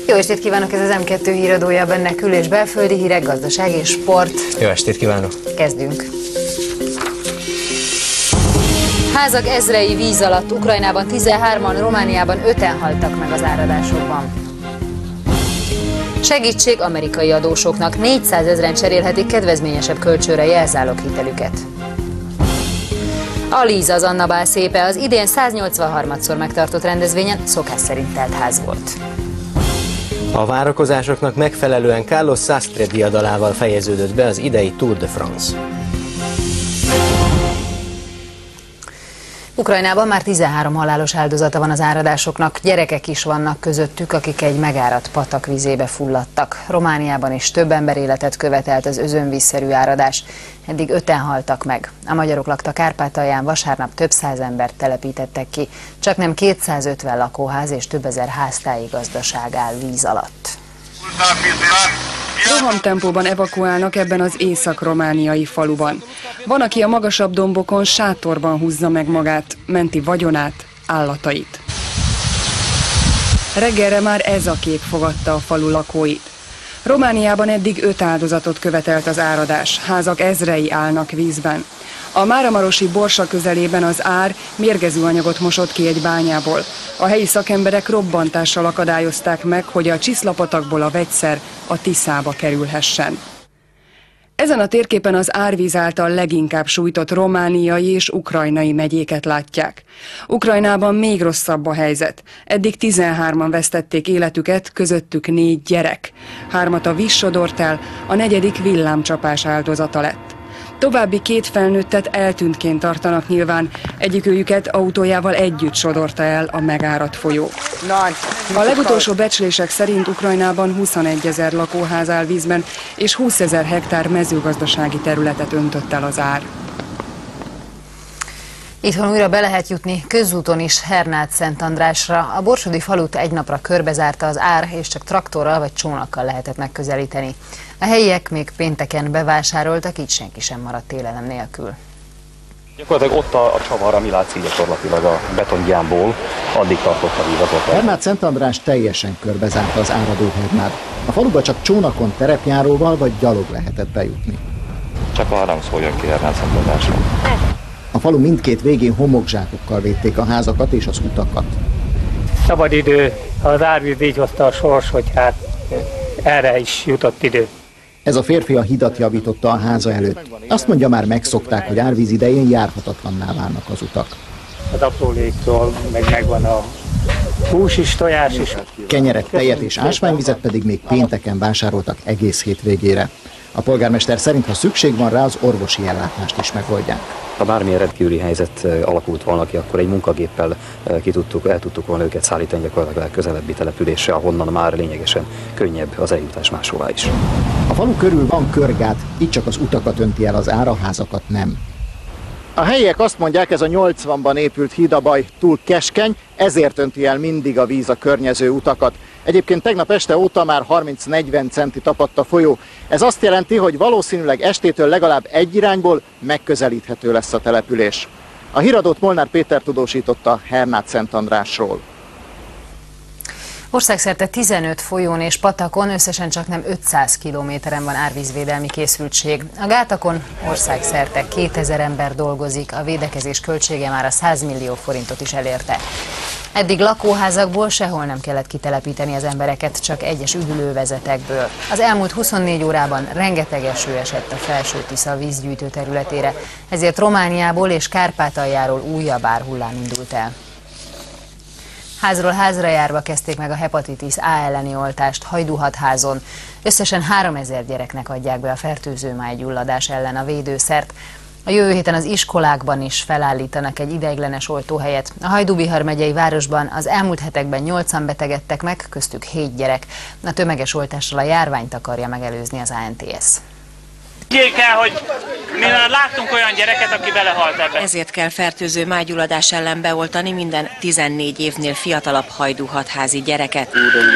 Jó estét kívánok, ez az M2 híradója, benne kül- és belföldi hírek, gazdaság és sport. Jó estét kívánok! Kezdünk. Házak ezrei víz alatt, Ukrajnában 13-an, Romániában 5-en haltak meg az áradásokban. Segítség amerikai adósoknak, 400 000-en cserélhetik kedvezményesebb kölcsönre jelzáloghitelüket. A Líz, az Anna Bál szépe az idén 183-szor megtartott rendezvényen szokás szerint telt ház volt. A várakozásoknak megfelelően Carlos Sastre diadalával fejeződött be az idei Tour de France. Ukrajnában már 13 halálos áldozata van az áradásoknak, gyerekek is vannak közöttük, akik egy megáradt patak vizébe fulladtak. Romániában is több ember életet követelt az özönvízszerű áradás, eddig 5-en haltak meg. A magyarok lakta Kárpátalján, vasárnap több száz embert telepítettek ki, csaknem 250 lakóház és több ezer háztáji gazdaság áll víz alatt. Rohamtempóban evakuálnak ebben az észak-romániai faluban. Van, aki a magasabb dombokon sátorban húzza meg magát, menti vagyonát, állatait. Reggelre már ez a kép fogadta a falu lakóit. Romániában eddig 5 áldozatot követelt az áradás, házak ezrei állnak vízben. A máramarosi Borsa közelében az ár mérgező anyagot mosott ki egy bányából. A helyi szakemberek robbantással akadályozták meg, hogy a Csiszlapatakból a vegyszer a Tiszába kerülhessen. Ezen a térképen az árvíz által leginkább sújtott romániai és ukrajnai megyéket látják. Ukrajnában még rosszabb a helyzet. Eddig 13-an vesztették életüket, közöttük 4 gyerek. 3-at a víz sodort el, a 4. villámcsapás áldozata lett. További 2 felnőttet eltűntként tartanak nyilván, egyikőjüket autójával együtt sodorta el a megáradt folyó. A legutolsó becslések szerint Ukrajnában 21 000 lakóház áll vízben, és 20 000 hektár mezőgazdasági területet öntött el az ár. Itthon újra be lehet jutni közúton is Hernád-Szentandrásra. A borsodi falut egy napra körbezárta az ár, és csak traktorral vagy csónakkal lehetett megközelíteni. A helyiek még pénteken bevásároltak, így senki sem maradt élelem nélkül. Gyakorlatilag ott a csavar, ami látszik gyakorlatilag a betongyámból, addig tartott a víz azóta. Hernád-Szentandrás teljesen körbezárta az áradó Hernád. A faluba csak csónakon, terepjáróval vagy gyalog lehetett bejutni. Csak a harangszó jön ki Hernád-Szentandrásra. A falu mindkét végén homokzsákokkal védték a házakat és az utakat. Szabad idő, az árvíz így hozta a sors, hogy hát erre is jutott idő. Ez a férfi a hidat javította a háza előtt. Azt mondja, már megszokták, hogy árvíz idején járhatatlanná válnak az utak. Az apróléktól megvan a hús is, tojás is. Kenyeret, tejet és ásványvizet pedig még pénteken vásároltak egész hétvégére. A polgármester szerint, ha szükség van rá, az orvosi ellátást is megoldják. Ha bármilyen rendkívüli helyzet alakult volna ki, akkor egy munkagéppel el tudtuk volna őket szállítani gyakorlatilag a legközelebbi településre, ahonnan már lényegesen könnyebb az eljutás máshová is. A falu körül van körgát, így csak az utakat önti el az ár, a házakat nem. A helyiek azt mondják, ez a 80-ban épült hídabaj túl keskeny, ezért önti el mindig a víz a környező utakat. Egyébként tegnap este óta már 30-40 centi tapadt a folyó. Ez azt jelenti, hogy valószínűleg estétől legalább egy irányból megközelíthető lesz a település. A híradót Molnár Péter tudósította Hernád-Szentandrásról. Országszerte 15 folyón és patakon összesen csaknem 500 kilométeren van árvízvédelmi készültség. A gátakon országszerte 2000 ember dolgozik, a védekezés költsége már a 100 millió forintot is elérte. Eddig lakóházakból sehol nem kellett kitelepíteni az embereket, csak egyes üdülővezetekből. Az elmúlt 24 órában rengeteg eső esett a Felső-Tisza vízgyűjtő területére, ezért Romániából és Kárpátaljáról újabb árhullám indult el. Házról házra járva kezdték meg a hepatitis A elleni oltást Hajdúhatházon. Összesen 3000 gyereknek adják be a fertőző májgyulladás ellen a védőszert. A jövő héten az iskolákban is felállítanak egy ideiglenes oltóhelyet. A Hajdú-Bihar megyei városban az elmúlt hetekben 8-an betegedtek meg, köztük 7 gyerek. A tömeges oltással a járványt akarja megelőzni az ANTS. Így kell, hogy mi már láttunk olyan gyereket, aki belehalt ebbe. Ezért kell fertőző májgyulladás ellen beoltani minden 14 évnél fiatalabb hajdúhatházi gyereket.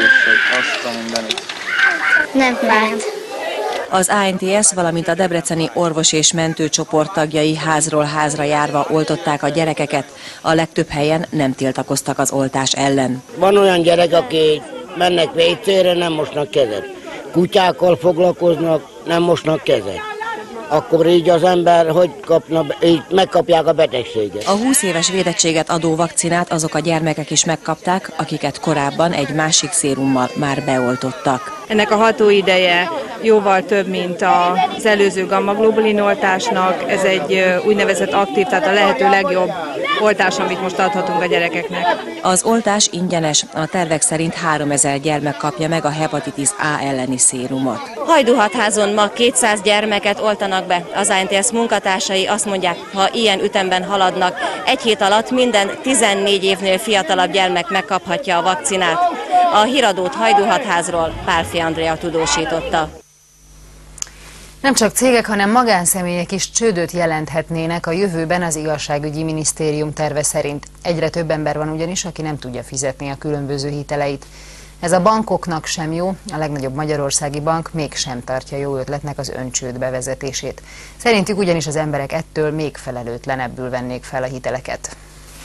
Nem bánt. Az ANTS, valamint a debreceni orvos és mentőcsoport tagjai házról házra járva oltották a gyerekeket. A legtöbb helyen nem tiltakoztak az oltás ellen. Van olyan gyerek, aki mennek WC-re, nem mosnak kezet. Kutyákkal foglalkoznak, nem mosnak kezet. Akkor így az ember így megkapják a betegséget. A 20 éves védettséget adó vakcinát azok a gyermekek is megkapták, akiket korábban egy másik szérummal már beoltottak. Ennek a hatóideje jóval több, mint az előző gamma-globulin oltásnak. Ez egy úgynevezett aktív, tehát a lehető legjobb oltás, amit most adhatunk a gyerekeknek. Az oltás ingyenes, a tervek szerint 3000 gyermek kapja meg a hepatitis A elleni szérumot. Hajdúhatházon ma 200 gyermeket oltanak be. Az ANTS munkatársai azt mondják, ha ilyen ütemben haladnak, egy hét alatt minden 14 évnél fiatalabb gyermek megkaphatja a vakcinát. A híradót Hajdúhatházról Pálfi Andrea tudósította. Nem csak cégek, hanem magánszemélyek is csődöt jelenthetnének a jövőben az igazságügyi minisztérium terve szerint. Egyre több ember van ugyanis, aki nem tudja fizetni a különböző hiteleit. Ez a bankoknak sem jó, a legnagyobb magyarországi bank mégsem tartja jó ötletnek az öncsőd bevezetését. Szerintük ugyanis az emberek ettől még felelőtlenebbül vennék fel a hiteleket.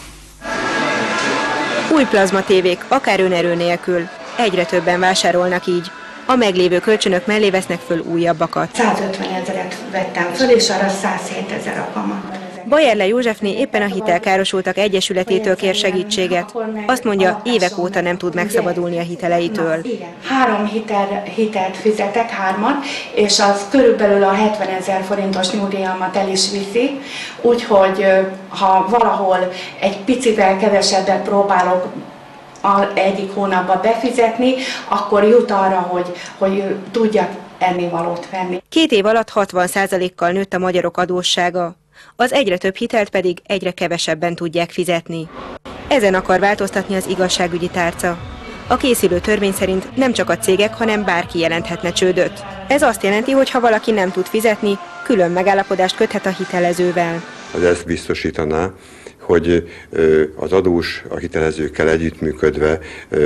Új plazmatévék, akár önerő nélkül. Egyre többen vásárolnak így. A meglévő kölcsönök mellé vesznek föl újabbakat. 150 000 vettem föl, és arra 107 000 a kamat. Bajerle Józsefné éppen a hitelkárosultak egyesületétől kér segítséget. Azt mondja, évek óta nem tud megszabadulni a hiteleitől. 3 hitelt fizetek, 3-at, és az körülbelül a 70 000 forintos nyugdíjamat el is viszi, úgyhogy ha valahol egy picivel kevesebbet próbálok egyik hónapban befizetni, akkor jut arra, hogy tudjak ennivalót venni. 2 év alatt 60%-kal nőtt a magyarok adóssága. Az egyre több hitelt pedig egyre kevesebben tudják fizetni. Ezen akar változtatni az igazságügyi tárca. A készülő törvény szerint nem csak a cégek, hanem bárki jelenthetne csődöt. Ez azt jelenti, hogy ha valaki nem tud fizetni, külön megállapodást köthet a hitelezővel. Az ezt biztosítaná, hogy az adós a hitelezőkkel együttműködve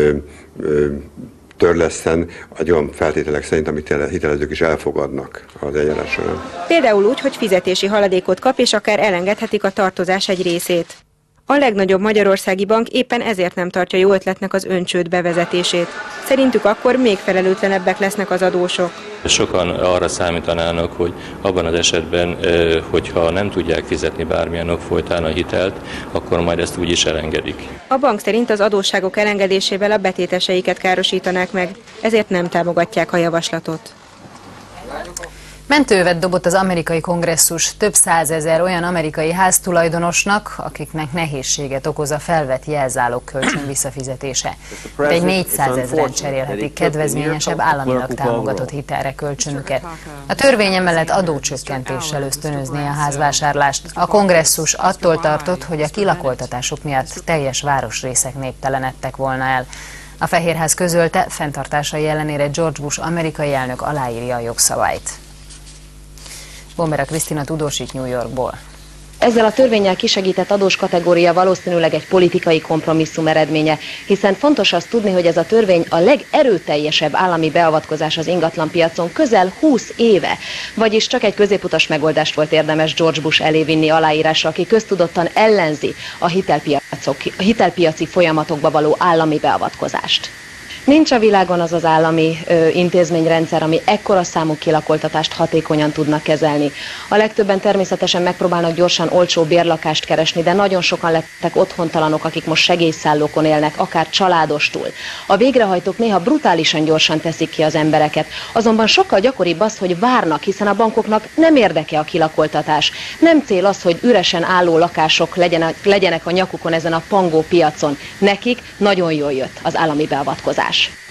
törlesszen egy olyan feltételek szerint, amit hitelezők is elfogadnak az eljárás során. Például úgy, hogy fizetési haladékot kap, és akár elengedhetik a tartozás egy részét. A legnagyobb magyarországi bank éppen ezért nem tartja jó ötletnek az öncsőd bevezetését. Szerintük akkor még felelőtlenebbek lesznek az adósok. Sokan arra számítanának, hogy abban az esetben, hogyha nem tudják fizetni bármilyen ok folytán a hitelt, akkor majd ezt úgy is elengedik. A bank szerint az adósságok elengedésével a betéteseiket károsítanák meg, ezért nem támogatják a javaslatot. Mentővet dobott az amerikai kongresszus több 100 000 olyan amerikai háztulajdonosnak, akiknek nehézséget okoz a felvett jelzálog kölcsön visszafizetése. Egy 400 000-en cserélhetik kedvezményesebb államilag támogatott hitelre kölcsönüket. A törvény emellett adócsökkentéssel ösztönözné a házvásárlást. A kongresszus attól tartott, hogy a kilakoltatások miatt teljes városrészek néptelenedtek volna el. A Fehérház közölte, fenntartásai ellenére George Bush amerikai elnök aláírja a jogszabályt. Bombera Krisztina tudósít New Yorkból. Ezzel a törvénnyel kisegített adós kategória valószínűleg egy politikai kompromisszum eredménye, hiszen fontos azt tudni, hogy ez a törvény a legerőteljesebb állami beavatkozás az ingatlanpiacon közel 20 éve. Vagyis csak egy középutas megoldást volt érdemes George Bush elé vinni aláírásra, aki köztudottan ellenzi a hitelpiaci folyamatokba való állami beavatkozást. Nincs a világon az az állami intézményrendszer, ami ekkora számú kilakoltatást hatékonyan tudna kezelni. A legtöbben természetesen megpróbálnak gyorsan olcsó bérlakást keresni, de nagyon sokan lettek otthontalanok, akik most segélyszállókon élnek, akár családostul. A végrehajtók néha brutálisan gyorsan teszik ki az embereket, azonban sokkal gyakoribb az, hogy várnak, hiszen a bankoknak nem érdeke a kilakoltatás. Nem cél az, hogy üresen álló lakások legyenek a nyakukon ezen a pangó piacon. Nekik nagyon jól jött az állami beavatkozás.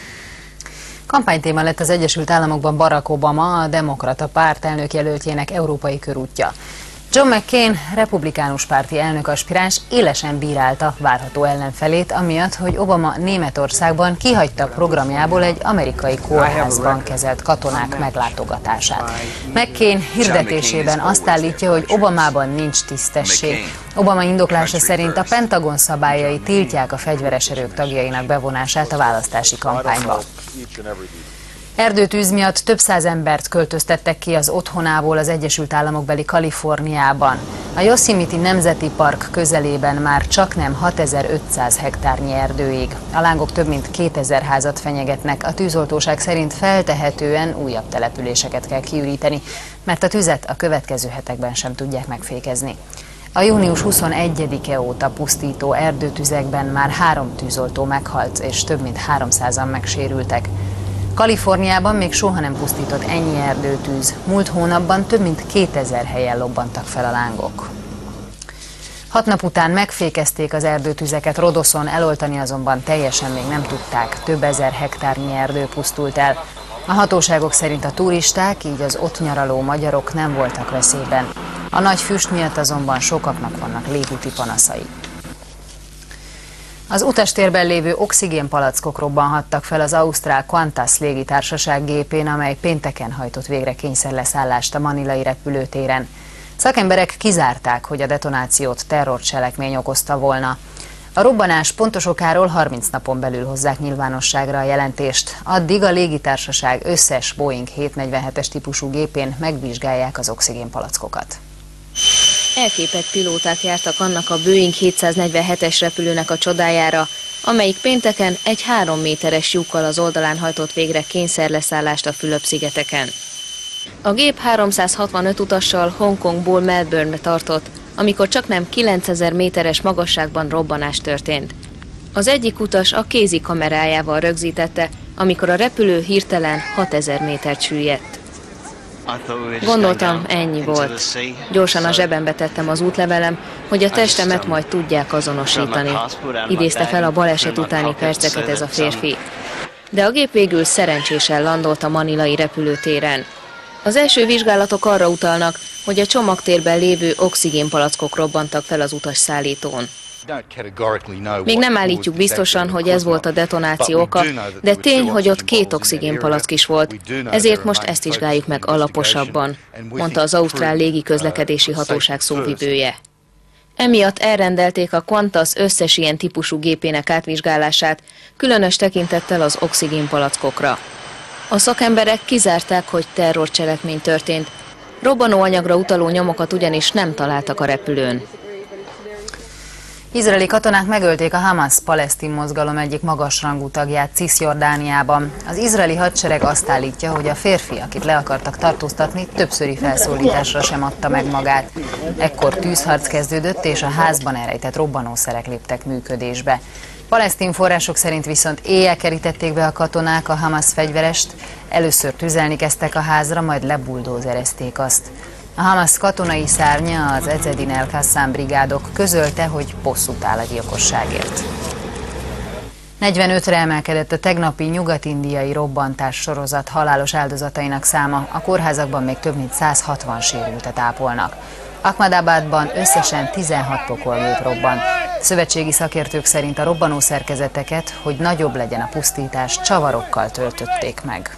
Kampánytéma lett az Egyesült Államokban Barack Obama, a demokrata párt elnökjelöltjének európai körútja. John McCain, republikánus párti elnökaspiráns élesen bírálta várható ellenfelét, amiatt, hogy Obama Németországban kihagyta programjából egy amerikai kórházban kezelt katonák meglátogatását. McCain hirdetésében azt állítja, hogy Obamában nincs tisztesség. Obama indoklása szerint a Pentagon szabályai tiltják a fegyveres erők tagjainak bevonását a választási kampányba. Erdőtűz miatt több száz embert költöztettek ki az otthonából az Egyesült Államokbeli Kaliforniában. A Yosemite Nemzeti Park közelében már csaknem 6500 hektárnyi erdő ég. A lángok több mint 2000 házat fenyegetnek. A tűzoltóság szerint feltehetően újabb településeket kell kiüríteni, mert a tüzet a következő hetekben sem tudják megfékezni. A június 21-e óta pusztító erdőtüzekben már 3 tűzoltó meghalt, és több mint 300-an megsérültek. Kaliforniában még soha nem pusztított ennyi erdőtűz. Múlt hónapban több mint 2000 helyen lobbantak fel a lángok. 6 nap után megfékezték az erdőtüzeket Rodoszon, eloltani azonban teljesen még nem tudták. Több ezer hektárnyi erdő pusztult el. A hatóságok szerint a turisták, így az ott nyaraló magyarok nem voltak veszélyben. A nagy füst miatt azonban sokaknak vannak légúti panaszai. Az utastérben lévő oxigénpalackok robbanhattak fel az ausztrál Qantas légitársaság gépén, amely pénteken hajtott végre kényszerleszállást a manilai repülőtéren. Szakemberek kizárták, hogy a detonációt terrorcselekmény okozta volna. A robbanás pontos okáról 30 napon belül hozzák nyilvánosságra a jelentést. Addig a légitársaság összes Boeing 747-es típusú gépén megvizsgálják az oxigénpalackokat. Elképett pilóták jártak annak a Boeing 747-es repülőnek a csodájára, amelyik pénteken egy 3 méteres lyukkal az oldalán hajtott végre kényszerleszállást a Fülöp-szigeteken. A gép 365 utassal Hongkongból Melbourne-be tartott, amikor csaknem 9000 méteres magasságban robbanás történt. Az egyik utas a kézi kamerájával rögzítette, amikor a repülő hirtelen 6000 métert süllyedt. Gondoltam, ennyi volt. Gyorsan a zsebembe tettem az útlevelem, hogy a testemet majd tudják azonosítani. Idézte fel a baleset utáni perceket ez a férfi. De a gép végül szerencsésen landolt a manilai repülőtéren. Az első vizsgálatok arra utalnak, hogy a csomagtérben lévő oxigénpalackok robbantak fel az utasszállítón. Még nem állítjuk biztosan, hogy ez volt a detonáció oka, de tény, hogy ott 2 oxigénpalack is volt, ezért most ezt vizsgáljuk meg alaposabban, mondta az ausztrál légiközlekedési hatóság szóvivője. Emiatt elrendelték a Qantas összes ilyen típusú gépének átvizsgálását, különös tekintettel az oxigénpalackokra. A szakemberek kizárták, hogy terrorcselekmény történt, robbanóanyagra utaló nyomokat ugyanis nem találtak a repülőn. Izraeli katonák megölték a Hamas-palesztin mozgalom egyik magasrangú tagját Ciszjordániában. Az izraeli hadsereg azt állítja, hogy a férfi, akit le akartak tartóztatni, többszöri felszólításra sem adta meg magát. Ekkor tűzharc kezdődött, és a házban elrejtett robbanószerek léptek működésbe. Palesztin források szerint viszont éjjel kerítették be a katonák a Hamas fegyverest, először tüzelni kezdtek a házra, majd lebuldózerezték azt. A Hamas katonai szárnya, az Ezedin el-Qassam brigádok közölte, hogy bosszút áll a gyilkosságért. 45-re emelkedett a tegnapi nyugat-indiai robbantás sorozat halálos áldozatainak száma, a kórházakban még több mint 160 sérültet ápolnak. Ahmadabadban összesen 16 pokolgép robbant. Szövetségi szakértők szerint a robbanó szerkezeteket, hogy nagyobb legyen a pusztítás, csavarokkal töltötték meg.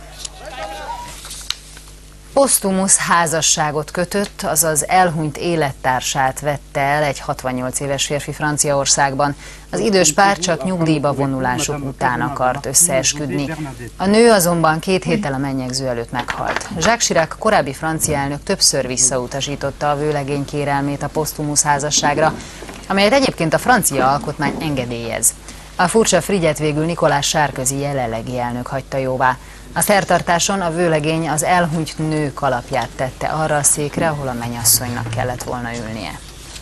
Posztumusz házasságot kötött, azaz elhunyt élettársát vette el egy 68 éves férfi Franciaországban. Az idős pár csak nyugdíjba vonulásuk után akart összeesküdni. A nő azonban 2 héttel a mennyegző előtt meghalt. Jacques Chirac korábbi francia elnök többször visszautasította a vőlegény kérelmét a posztumusz házasságra, amelyet egyébként a francia alkotmány engedélyez. A furcsa frigyet végül Nicolas Sarkozy jelenlegi elnök hagyta jóvá. A szertartáson a vőlegény az elhunyt nő kalapját tette arra a székre, ahol a mennyasszonynak kellett volna ülnie.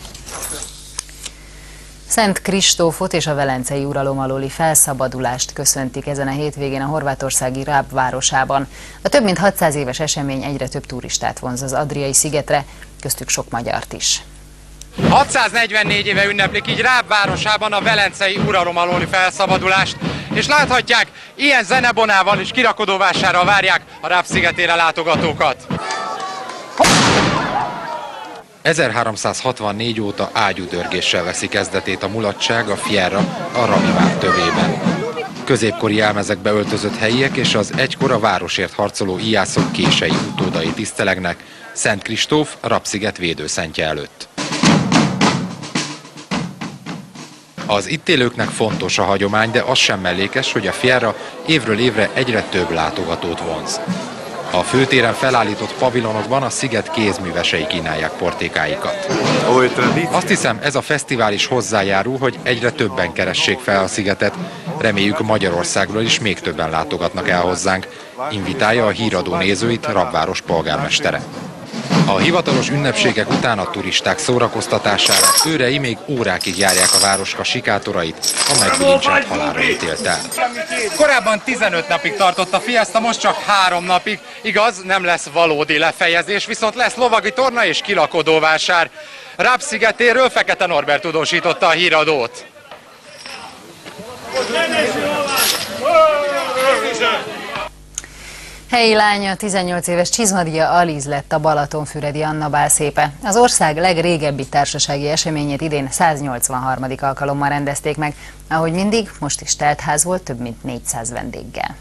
Szent Kristófot és a velencei uralom alóli felszabadulást köszöntik ezen a hétvégén a horvátországi Rab városában. A több mint 600 éves esemény egyre több turistát vonz az Adriai szigetre, köztük sok magyart is. 644 éve ünneplik így Rab városában a velencei uralom alóli felszabadulást, és láthatják, ilyen zenebonával és kirakodóvásárral várják a Rab szigetére látogatókat. 1364 óta ágyúdörgéssel veszi kezdetét a mulatság a Fierra a Rabivár tövében. Középkori jelmezekbe öltözött helyiek és az egykor a városért harcoló íjászok kései utódai tisztelegnek Szent Kristóf, Rab-sziget védőszentje előtt. Az itt élőknek fontos a hagyomány, de az sem mellékes, hogy a Fierra évről évre egyre több látogatót vonz. A főtéren felállított pavilonokban a sziget kézművesei kínálják portékáikat. Azt hiszem, ez a fesztivál is hozzájárul, hogy egyre többen keressék fel a szigetet. Reméljük, Magyarországról is még többen látogatnak el hozzánk, invitálja a híradó nézőit Rabváros polgármestere. A hivatalos ünnepségek után a turisták szórakoztatására őrei még órákig járják a városka sikátorait, a megbilincselt halálra ítélt el. Korábban 15 napig tartott a fiesta, most csak 3 napig. Igaz, nem lesz valódi lefejezés, viszont lesz lovagi torna és kilakodóvásár. Ráb-szigetéről Fekete Norbert tudósította a híradót. Helyi lánya, 18 éves Csizmadia Aliz lett a Balatonfüredi Anna bálszépe. Az ország legrégebbi társasági eseményét idén 183. alkalommal rendezték meg. Ahogy mindig, most is teltház volt több mint 400 vendéggel.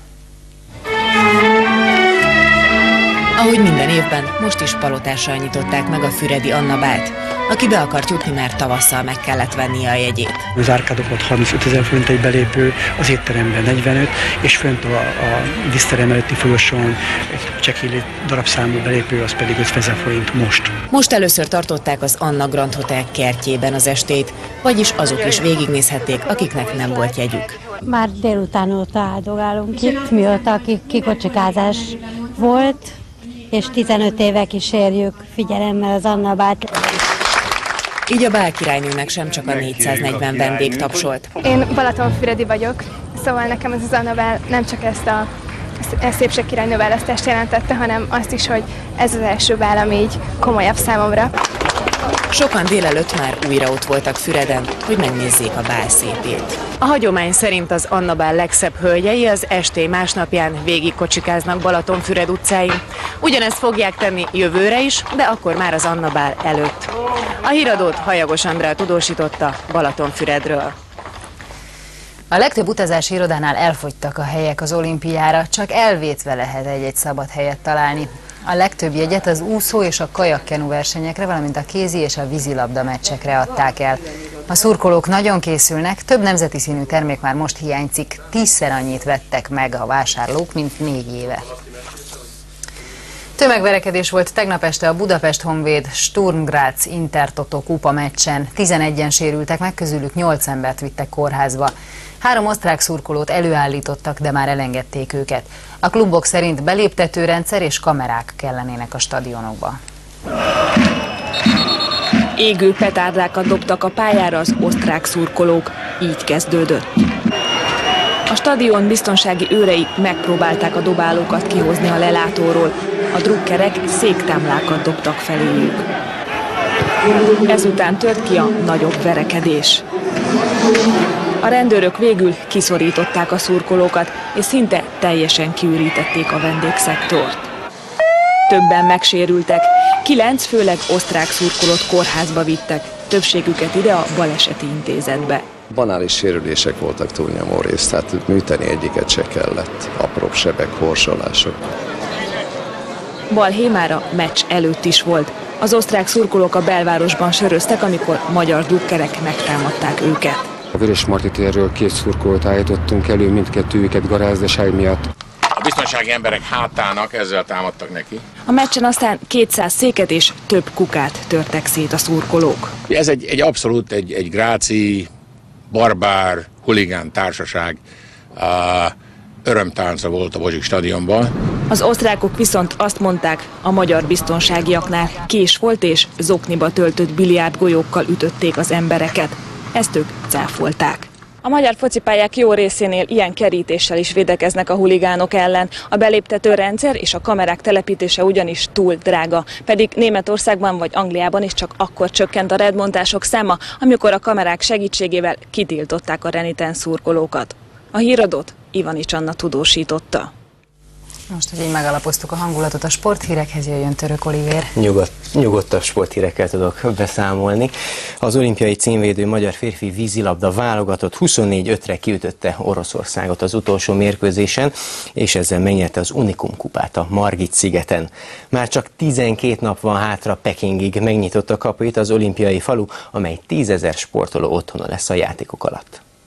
Ahogy minden évben, most is palotással nyitották meg a füredi Anna bált. Aki be akart jutni, már tavasszal meg kellett vennie a jegyét. Az árkádok volt 35 000 forint egy belépő, az étteremben 45, és fönt a vízterem előtti folyosón egy csekély darabszámú belépő, az pedig 50 000 forint most. Most először tartották az Anna Grand Hotel kertjében az estét, vagyis azok is végignézhették, akiknek nem volt jegyük. Már délután óta áldogálunk itt, mióta kikocsikázás volt, és 15 éve kísérjük figyelemmel az Anna bált. Így a bálkirálynőnek sem csak a 440 vendég tapsolt. Én balatonfüredi vagyok, szóval nekem ez az Anna bál nem csak ezt a szépségkirálynő választást jelentette, hanem azt is, hogy ez az első bál, ami így komolyabb számomra. Sokan délelőtt már újra ott voltak Füreden, hogy megnézzék a bál szépét. A hagyomány szerint az Anna bál legszebb hölgyei az esté másnapján végigkocsikáznak Balatonfüred utcáin. Ugyanezt fogják tenni jövőre is, de akkor már az Anna bál előtt. A híradót Hajagos Andrea tudósította Balatonfüredről. A legtöbb utazási irodánál elfogytak a helyek az olimpiára, csak elvétve lehet egy-egy szabad helyet találni. A legtöbb jegyet az úszó és a kajakkenu versenyekre, valamint a kézi és a vízilabda meccsekre adták el. A szurkolók nagyon készülnek, több nemzeti színű termék már most hiányzik, 10-szer annyit vettek meg a vásárlók, mint 4 éve. Tömegverekedés volt tegnap este a Budapest Honvéd Sturm Graz Intertoto kupa meccsen. 11-en sérültek meg, közülük 8 embert vittek kórházba. 3 osztrák szurkolót előállítottak, de már elengedték őket. A klubok szerint beléptetőrendszer és kamerák kellenének a stadionokba. Égő petárdákat dobtak a pályára az osztrák szurkolók, így kezdődött. A stadion biztonsági őrei megpróbálták a dobálókat kihozni a lelátóról, a drukkerek széktámlákat dobtak feléjük. Ezután tört ki a nagyobb verekedés. A rendőrök végül kiszorították a szurkolókat, és szinte teljesen kiürítették a vendégszektort. Többen megsérültek, 9 főleg osztrák szurkolót kórházba vittek, többségüket ide a baleseti intézetbe. Banális sérülések voltak túlnyomó részt, tehát műteni egyiket se kellett, apróbb sebek, horsolások. Balhé már a meccs előtt is volt. Az osztrák szurkolók a belvárosban söröztek, amikor magyar drukkerek megtámadták őket. A Vörösmarty térről 2 szurkolót állítottunk elő, mindkettőjüket garázdaság miatt. A biztonsági emberek hátának ezzel támadtak neki. A meccsen aztán 200 széket és több kukát törtek szét a szurkolók. Ez egy abszolút egy gráci, barbár, huligán társaság. Örömtánca volt a Bozsik stadionban. Az osztrákok viszont azt mondták, a magyar biztonságiaknál kés volt és zokniba töltött biliárdgolyókkal ütötték az embereket. Ezt ők cáfolták. A magyar focipályák jó részénél ilyen kerítéssel is védekeznek a huligánok ellen. A beléptető rendszer és a kamerák telepítése ugyanis túl drága. Pedig Németországban vagy Angliában is csak akkor csökkent a redbontások száma, amikor a kamerák segítségével kitiltották a renitens szurkolókat. A híradót Ivanics Anna tudósította. Most, hogy így megalapoztuk a hangulatot a sporthírekhez, jöjjön Török Olivér. Nyugodtabb sporthírekkel tudok beszámolni. Az olimpiai címvédő magyar férfi vízilabda válogatott 24-5-re kiütötte Oroszországot az utolsó mérkőzésen, és ezzel megnyerte az Unikum kupát a Margit-szigeten. Már csak 12 nap van hátra Pekingig, megnyitotta kapuit az olimpiai falu, amely 10 000 sportoló otthona lesz a játékok alatt.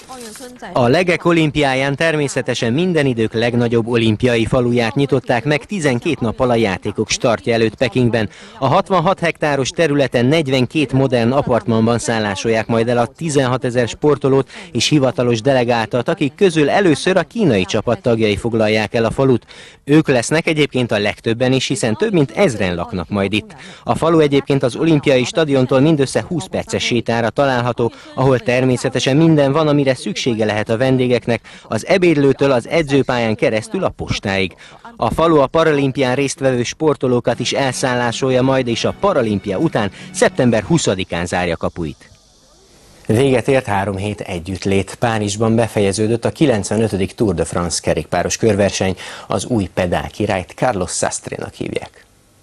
A Legek olimpiáján természetesen minden idők legnagyobb olimpiai faluját nyitották meg 12 nappal a játékok startja előtt Pekingben. A 66 hektáros területen 42 modern apartmanban szállásolják majd el a 16 000 sportolót és hivatalos delegáltat, akik közül először a kínai csapat tagjai foglalják el a falut. Ők lesznek egyébként a legtöbben is, hiszen több mint 1000-en laknak majd itt. A falu egyébként az olimpiai stadiontól mindössze 20 perces sétára található, ahol természetesen minden van, amire szüksége lehet a vendégeknek, az ebédlőtől az edzőpályán keresztül a postáig. A falu a paralimpián résztvevő sportolókat is elszállásolja majd, és a paralimpia után szeptember 20-án zárja kapuit. Véget ért 3 hét együttlét. Párizsban befejeződött a 95. Tour de France kerékpáros körverseny. Az új pedál királyt Carlos Sastrénak hívják.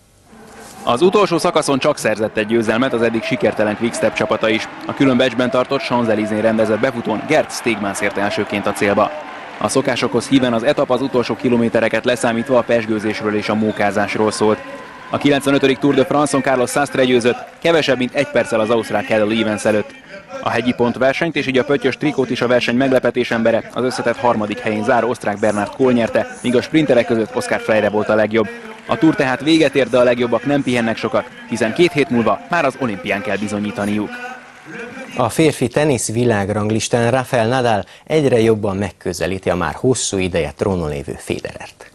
Az utolsó szakaszon csak szerzett egy győzelmet az eddig sikertelen Quick-Step csapata is. A külön Becsben tartott Champs-Élysén rendezett befutón Gerd Steegmans ért elsőként a célba. A szokásokhoz híven az etap az utolsó kilométereket leszámítva a pezsgőzésről és a mókázásról szólt. A 95. Tour de France-on Carlos Sastre győzött, kevesebb mint 1 perccel az ausztrál Cadel Evans előtt. A hegyi pontversenyt és így a pöttyös trikót is a verseny meglepetés embere, az összetett 3. helyén záró osztrák Bernard Kohl nyerte, míg a sprinterek között Oscar Freire volt a legjobb. A túr tehát véget ért, de a legjobbak nem pihennek sokat, hiszen 2 hét múlva már az olimpián kell bizonyítaniuk. A férfi tenisz világranglistán Rafael Nadal egyre jobban megközelíti a már hosszú ideje trónon lévő Federert.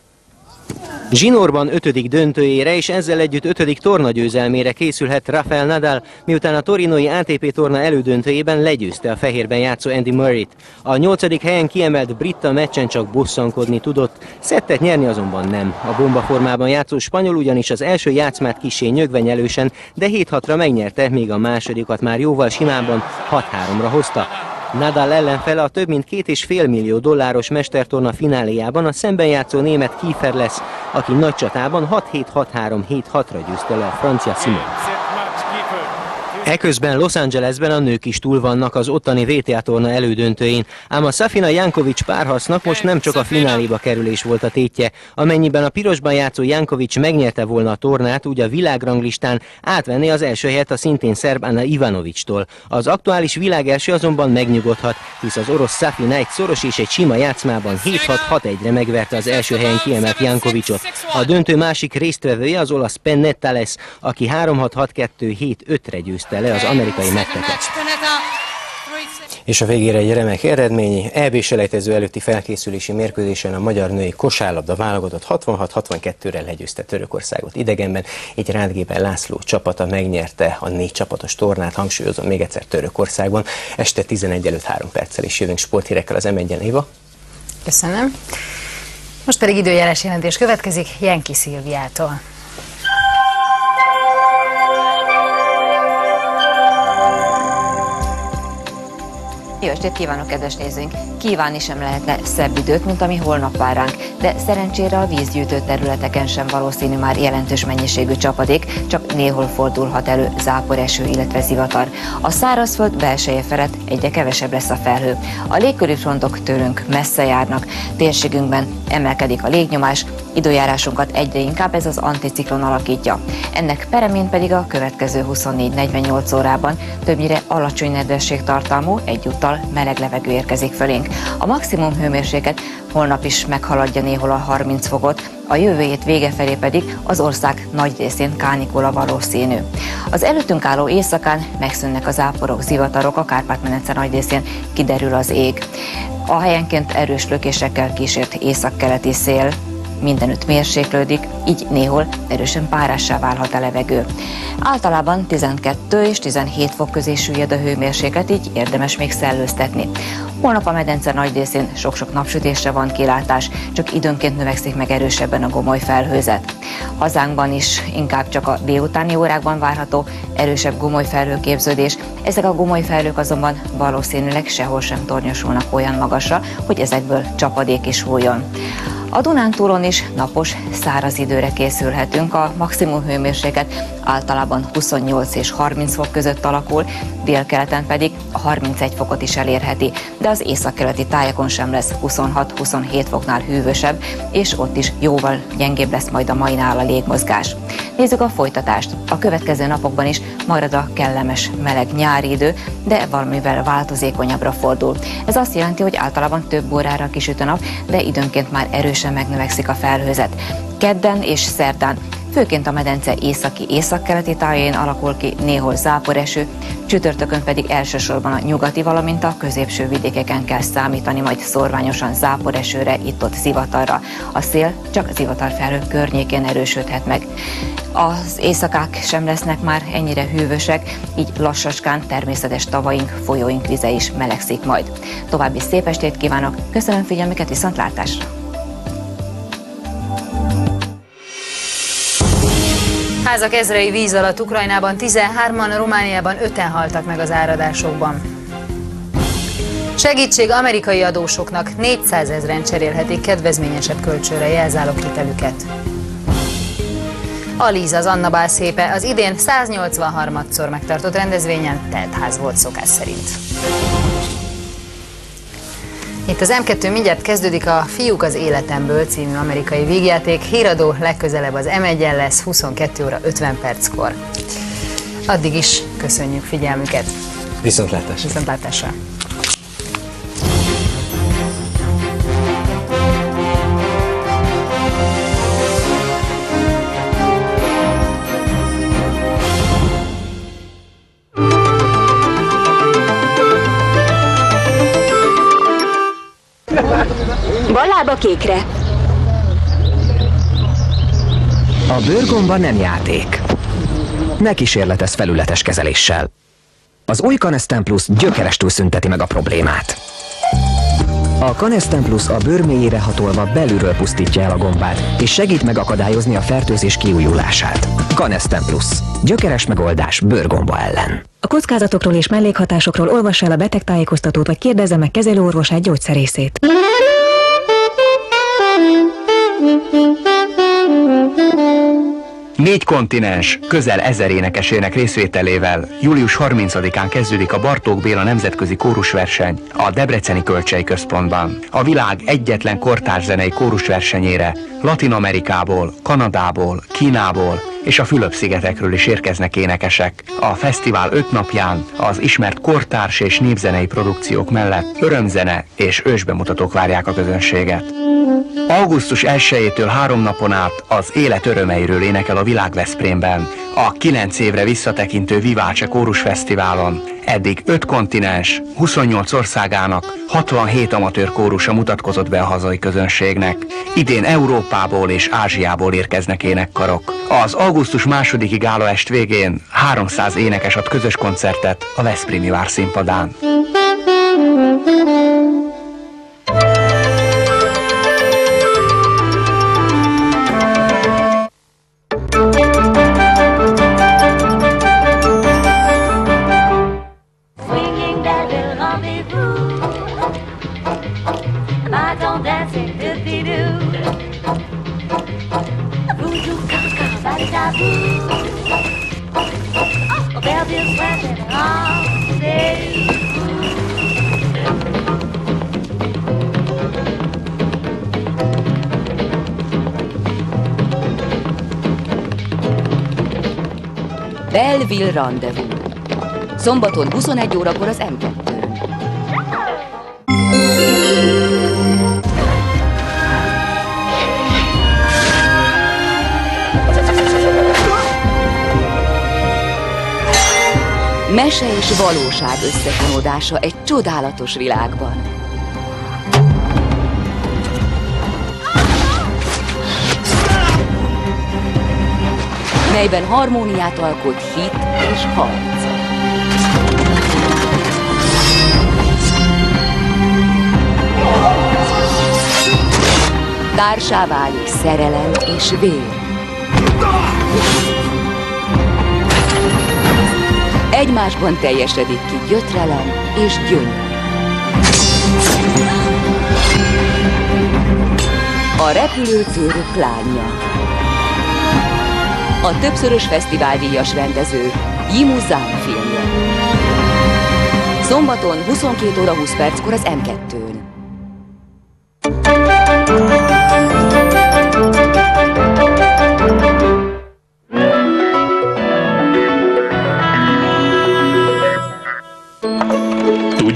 Zsinórban 5. döntőjére és ezzel együtt 5. tornagyőzelmére készülhet Rafael Nadal, miután a torinói ATP torna elődöntőjében legyőzte a fehérben játszó Andy Murrayt. A 8. helyen kiemelt brit a meccsen csak bosszankodni tudott, szettet nyerni azonban nem. A bombaformában játszó spanyol ugyanis az első játszmát kissé nyögvenyelősen, de 7-6-ra megnyerte, míg a másodikat már jóval simábban 6-3-ra hozta. Nadal ellenfele a több mint $2,5 millió mestertorna fináléjában a szemben játszó német Kiefer lesz, aki nagy csatában 6-7, 6-3, 7-6-ra győzte le a francia Simont. Eközben Los Angelesben a nők is túl vannak az ottani WTA torna elődöntőjén, ám a Safina Jankovic párharcnak most nem csak a fináléba kerülés volt a tétje. Amennyiben a pirosban játszó Jankovic megnyerte volna a tornát, úgy a világranglistán átvenné az első helyet a szintén szerb Ana Ivanovic-tól. Az aktuális világelső azonban megnyugodhat, hisz az orosz Safina egy szoros és egy sima játszmában 7-6-6-1-re megverte az első helyen kiemelt Jankovicot. A döntő másik résztvevője az olasz Pennetta lesz, aki 3-6-6-2-7-5-re győzte le az amerikai metteket. És a végére egy remek eredmény. EB-selejtező előtti felkészülési mérkőzésen a magyar női kosárlabda válogatott 66-62-rel legyőzte Törökországot idegenben. Így Rádgéber László csapata megnyerte a 4 csapatos tornát, hangsúlyozom még egyszer, Törökországban. Este 11 előtt 3 perccel is jövünk sporthírekkel az M1-en. Éva. Köszönöm. Most pedig időjárás jelentés következik Jenki Szilviától. Jó estét kívánok, kedves nézőink! Kívánni sem lehetne szebb időt, mint ami holnap vár ránk, de szerencsére a vízgyűjtő területeken sem valószínű már jelentős mennyiségű csapadék, csak néhol fordulhat elő záporeső, illetve zivatar. A szárazföld belseje felett egyre kevesebb lesz a felhő. A légköri frontok tőlünk messze járnak, térségünkben emelkedik a légnyomás, időjárásunkat egyre inkább ez az anticiklon alakítja. Ennek peremén pedig a következő 24-48 órában többnyire alacsony nedvességtartalmú, egyúttal meleg levegő érkezik fölénk. A maximum hőmérséklet holnap is meghaladja néhol a 30 fokot, a jövő hét vége felé pedig az ország nagy részén kánikula valószínű. Az előttünk álló éjszakán megszűnnek az záporok, zivatarok, a Kárpát-medence nagy részén kiderül az ég. A helyenként erős lökésekkel kísért északkeleti szél mindenütt mérséklődik, így néhol erősen párássá válhat a levegő. Általában 12 és 17 fok közé süllyed a hőmérséklet, így érdemes még szellőztetni. Holnap a medence nagy részén sok-sok napsütésre van kilátás, csak időnként növekszik meg erősebben a gomoly felhőzet. Hazánkban is inkább csak a délutáni órákban várható erősebb gomoly felhőképződés. Ezek a gomoly felhők azonban valószínűleg sehol sem tornyosulnak olyan magasra, hogy ezekből csapadék is hulljon. A Dunántúlon is napos, száraz időre készülhetünk, a maximum hőmérséklet általában 28 és 30 fok között alakul, délkeleten pedig 31 fokot is elérheti, de az északkeleti tájakon sem lesz 26-27 foknál hűvösebb, és ott is jóval gyengébb lesz majd a mainál a légmozgás. Nézzük a folytatást. A következő napokban is marad a kellemes, meleg nyári idő, de valamivel változékonyabbra fordul. Ez azt jelenti, hogy általában több órára kisüt a nap, de időnként már erősen megnövekszik a felhőzet. Kedden és szerdán főként a medence északi-északkeleti tájain alakul ki néhol záporeső, csütörtökön pedig elsősorban a nyugati, valamint a középső vidékeken kell számítani majd szórványosan záporesőre, itt-ott zivatarra. A szél csak zivatarfelhő környékén erősödhet meg. Az éjszakák sem lesznek már ennyire hűvösek, így lassacskán természetes tavaink, folyóink vize is melegszik majd. További szép estét kívánok, köszönöm figyelmüket, viszontlátásra! Házak ezrei víz alatt, Ukrajnában 13-an, Romániában 5-en haltak meg az áradásokban. Segítség amerikai adósoknak, 400 000-en cserélhetik kedvezményesebb kölcsönre jelzáloghitelüket. Alíz, az Anna Bál szépe, az idén 183-szor megtartott rendezvényen teltház volt szokás szerint. Itt az M2 mindjárt kezdődik a Fiúk az életemből című amerikai vígjáték. Híradó legközelebb az M1-en lesz 22 óra 50 perckor. Addig is köszönjük figyelmüket. Viszontlátásra. Viszontlátásra. Bal lába kékre. A bőrgomba nem játék. Ne kísérletezz felületes kezeléssel. Az új Canesten Plus gyökerestül szünteti meg a problémát. A Canesten Plus a bőr mélyére hatolva belülről pusztítja el a gombát, és segít megakadályozni a fertőzés kiújulását. Canesten Plus. Gyökeres megoldás bőrgomba ellen. A kockázatokról és mellékhatásokról olvassa el a betegtájékoztatót, vagy kérdezze meg kezelőorvosát, gyógyszerészét. Négy kontinens, közel 1000 énekesének részvételével július 30-án kezdődik a Bartók Béla nemzetközi kórusverseny a Debreceni Kölcsei Központban. A világ egyetlen kortárszenei kórusversenyére Latin-Amerikából, Kanadából, Kínából és a Fülöp-szigetekről is érkeznek énekesek. A fesztivál 5 napján az ismert kortárs és népzenei produkciók mellett örömzene és ősbemutatók várják a közönséget. Augusztus 1-től 3 napon át az élet örömeiről énekel a Világ Veszprémben, a 9 évre visszatekintő Viváce Kórusfesztiválon. Eddig 5 kontinens, 28 országának 67 amatőr kórusa mutatkozott be a hazai közönségnek. Idén Európából és Ázsiából érkeznek énekkarok. Az augusztus 2-i gálaest végén 300 énekes ad közös koncertet a Veszprémi Vár színpadán. Belleville Rendezvous. Szombaton 21 órakor az M2-n. Mese és valóság összefonódása egy csodálatos világban. Melyben harmóniát alkot hit és harc. Társá válik szerelem és vér. Egymásban teljesedik ki gyötrelem és gyönyör. A repülőtőrök lánya. A többszörös fesztiváldíjas rendező Yimou Zhang filmje. Szombaton 22 óra 20 perckor az M2-n.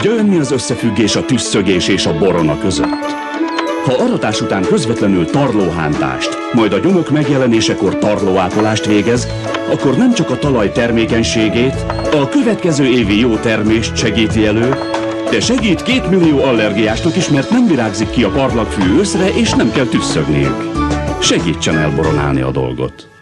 Tudja önni az összefüggés a tüsszögés és a borona között? Ha aratás után közvetlenül tarlóhántást, majd a gyomok megjelenésekor tarlóápolást végez, akkor nem csak a talaj termékenységét, a következő évi jó termést segíti elő, de segít 2 millió allergiásnak is, mert nem virágzik ki a parlagfű őszre, és nem kell tüsszögniük. Segítsen elboronálni a dolgot.